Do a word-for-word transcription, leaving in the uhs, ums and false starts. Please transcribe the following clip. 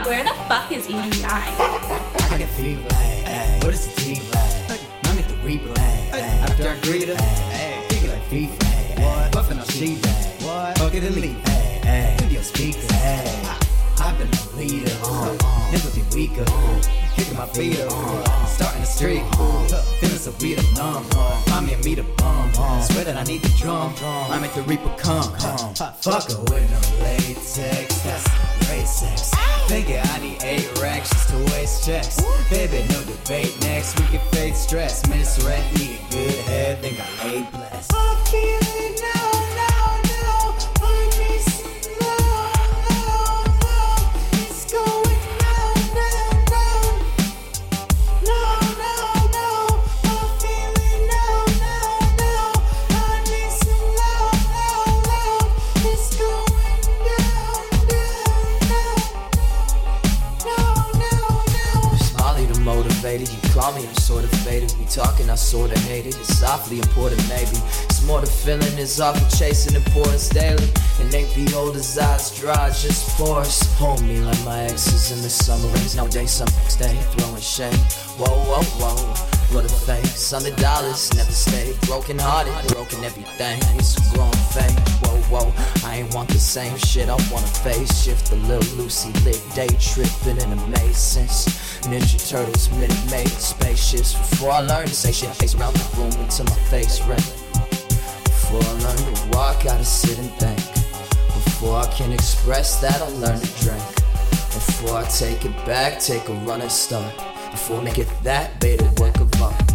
Where the fuck is E D I? I got fever, ayy. What is the tea, ayy? I'm at the replay, ayy. After I greet her, ayy. Think like FIFA, ayy. Buffing on sheet, ayy. Fuck it and leave, ayy, ayy. Video speaker, ayy. I've been a leader, uh, never be weaker. Uh, kicking my feet up, uh, starting the streak. Uh, feeling so beat up, numb. Uh, find me a meet a bum. Uh, swear that I need the drum. I'm at the Reaper come. Uh, fuck her with no latex. That's great sex. Thinking I need eight racks just to waste checks. Baby, no debate next. We can fade stress. Miss Rent, need a good head. Think I laid blessed. I feel it now, now, now. I need some love, love, love. It's going now, now, now. No, no, no. I feel it now, now, now. I need some love, love, love. It's going down, down, down. No, no, no. It's Molly the motivator. You call me, I'm sorta faded. We talking, I sorta hate it. It's awfully important, maybe. It's more the feeling is awful chasing importance daily. And ain't be old as eyes dry, just force. Hold me like my exes in the summer rains. Nowadays some stay throwing shade. Whoa, whoa, whoa. What a face on the dollars, never stay broken hearted, broken everything. It's a growing fade. Whoa, whoa. I ain't want the same shit. I want a face shift, a little Lucy lick, day tripping in amazings. Ninja Turtles, Minute Maid, spaceships. Before I learn to say shit, face around the room until my face red. Before I learn to walk, gotta sit and think. Before I can express that, I learn to drink. Before I take it back, take a running start. Before I make it that, beta work of art.